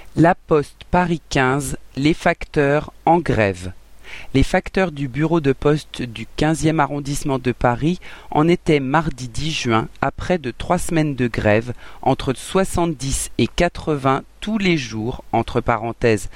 La Poste Paris 15, les facteurs en grève. Les facteurs du bureau de poste du 15e arrondissement de Paris en étaient mardi 10 juin à près de 3 semaines de grève, entre 70 et 80 tous les jours, entre parenthèses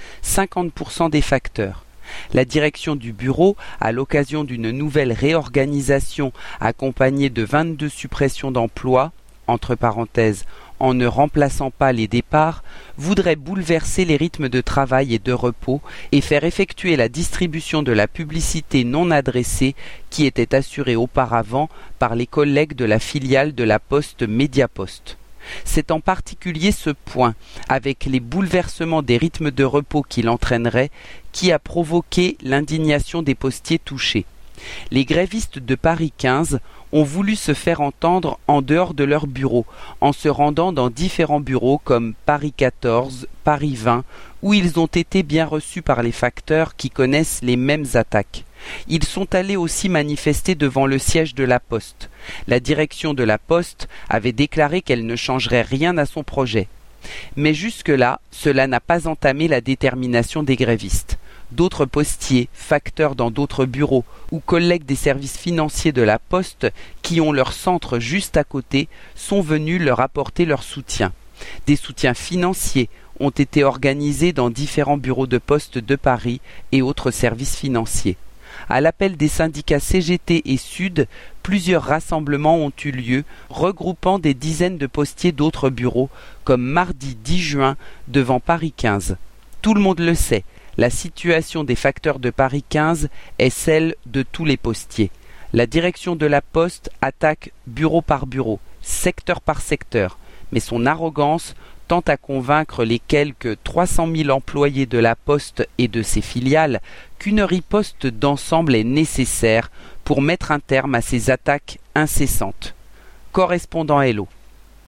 50% des facteurs. La direction du bureau, à l'occasion d'une nouvelle réorganisation accompagnée de 22 suppressions d'emplois, entre parenthèses, en ne remplaçant pas les départs, voudrait bouleverser les rythmes de travail et de repos et faire effectuer la distribution de la publicité non adressée qui était assurée auparavant par les collègues de la filiale de la Poste Mediapost. C'est en particulier ce point, avec les bouleversements des rythmes de repos qu'il entraînerait, qui a provoqué l'indignation des postiers touchés. Les grévistes de Paris 15 ont voulu se faire entendre en dehors de leur bureau, en se rendant dans différents bureaux comme Paris 14, Paris 20, où ils ont été bien reçus par les facteurs qui connaissent les mêmes attaques. Ils sont allés aussi manifester devant le siège de la Poste. La direction de la Poste avait déclaré qu'elle ne changerait rien à son projet. Mais jusque-là, cela n'a pas entamé la détermination des grévistes. D'autres postiers, facteurs dans d'autres bureaux ou collègues des services financiers de la Poste qui ont leur centre juste à côté sont venus leur apporter leur soutien. Des soutiens financiers ont été organisés dans différents bureaux de poste de Paris et autres services financiers. À l'appel des syndicats CGT et Sud, plusieurs rassemblements ont eu lieu, regroupant des dizaines de postiers d'autres bureaux, comme mardi 10 juin devant Paris 15. Tout le monde le sait, la situation des facteurs de Paris 15 est celle de tous les postiers. La direction de la Poste attaque bureau par bureau, secteur par secteur, mais son arrogance tend à convaincre les quelques 300 000 employés de la Poste et de ses filiales qu'une riposte d'ensemble est nécessaire pour mettre un terme à ces attaques incessantes. Correspondant Hello.